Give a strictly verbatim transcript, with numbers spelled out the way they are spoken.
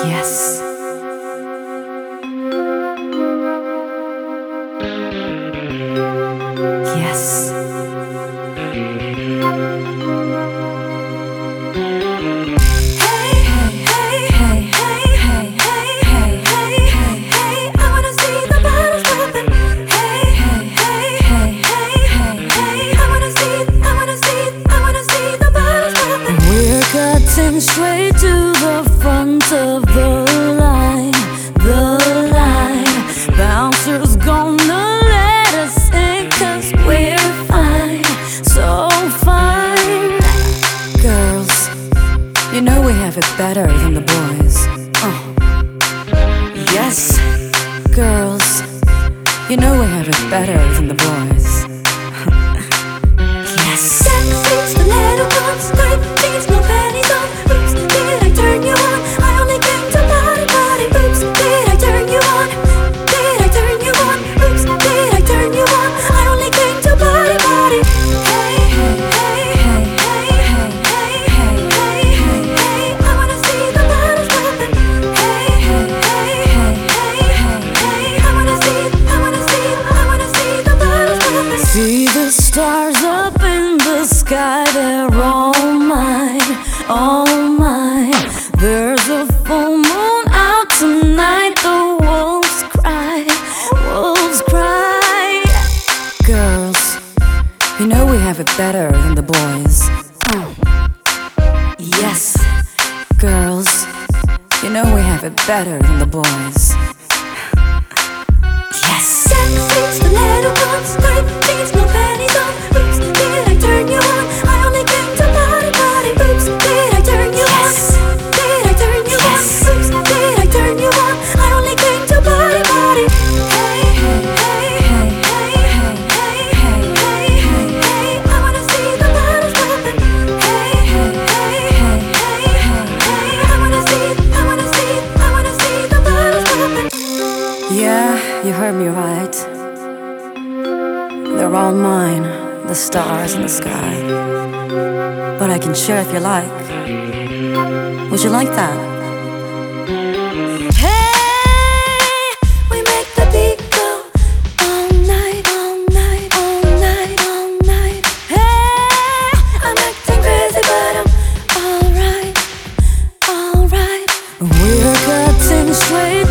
Yes. Yes. Straight to the front of the line, the line. Bouncers gonna let us in, cause we're fine, so fine. Girls, you know we have it better than the boys. Oh. Yes. Girls, you know we have it better than the boys. Yes. Sexy stiletto-pumps, tight jeans, no panties on. Oops, did I turn you on? I only came to party, party. Oops, did I turn you on? Did I turn you on? Oops, did I turn you on? I only came to party, party. Hey, hey, hey, hey, hey, hey, hey, hey, hey, hey. I wanna see the bottles poppin'. Hey, hey, hey, hey, hey, hey, hey. I wanna see, I wanna see, I wanna see the bottles poppin'. See the stars up in the sky, they're all mine, all mine. There's a full moon out tonight, the wolves cry, wolves cry. Girls, you know we have it better than the boys. Oh. Yes. Girls, you know we have it better than the boys. Yes. Sexy stiletto-pumps, tight jeans, no panties on. Oops, did I turn you on? I only came to party, party. Oops, did I turn you Yes. on? Did I turn you Yes. on? Oops, did I turn you on? I only came to party, party. Hey, hey, hey, hey, hey, hey, hey, hey, hey, hey, hey. I wanna see the bottles poppin'. Hey, hey, hey, hey, hey, hey, hey. I wanna see, I wanna see, I wanna see the bottles poppin'. Yeah, you heard me right. They're all mine, the stars in the sky. But I can share if you like. Would you like that? Hey, we make the beat go all night, all night, all night, all night. Hey, I'm acting crazy, but I'm alright, alright. We're cutting straight